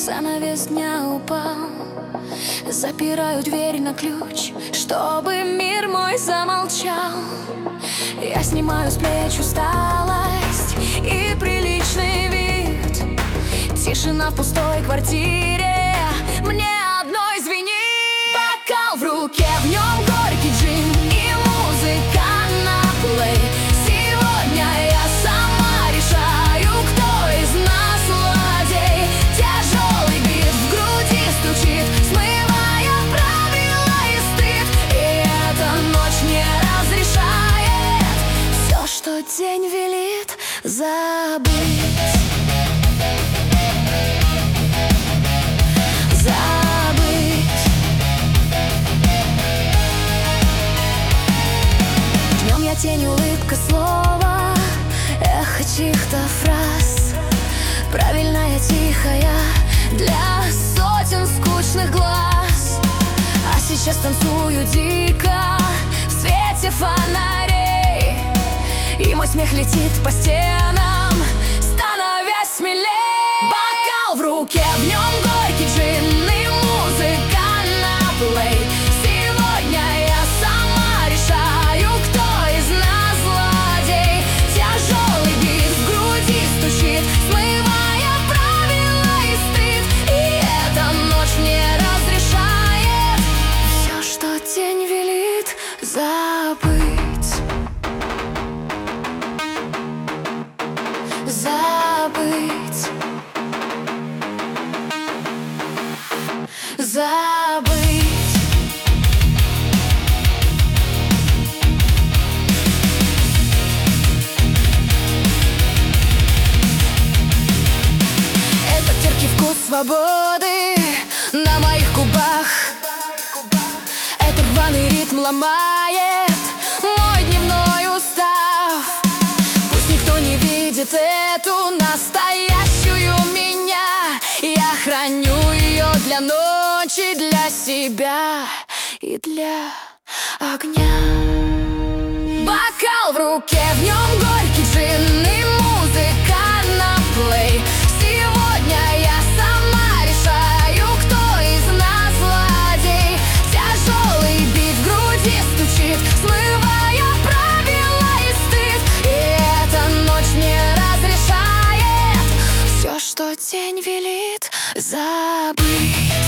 Занавес дня упал, запираю дверь на ключ, чтобы мир мой замолчал. Я снимаю с плеч усталость и приличный вид. Тишина в пустой квартире мне одной звенит. Бокал в руке, в нем горький джин и музыка на плей. Сегодня я сама решаю, кто из нас злодей. Тяжелый бит в груди стучит, смывая правила и стыд. И эта ночь не разрешает все, что день велит, забыть. Тень, улыбка, слово, эхо чьих-то фраз. Правильная, тихая для сотен скучных глаз. А сейчас танцую дико в свете фонарей, и мой смех летит по стенам, становясь смелей. Бокал в руке, в нем горький джин и музыка на плей. Сегодня я сама решаю, кто из нас злодей. Тяжелый бит в груди стучит, смывая правила и стыд. И эта ночь мне разрешает все, что день велит, забыть. Забыть. Забыть. Это терпкий вкус свободы на моих губах. Это рваный ритм ломает мой дневной устав. Пусть никто не видит эту настоящую меня. Я храню ее для ночи, для себя и для огня. Бокал в руке, в нем горький джин и музыка на плей. Сегодня я сама решаю, кто из нас злодей. Тяжелый бит в груди стучит, смывая правила и стыд. И эта ночь мне разрешает все, что день велит, забыть.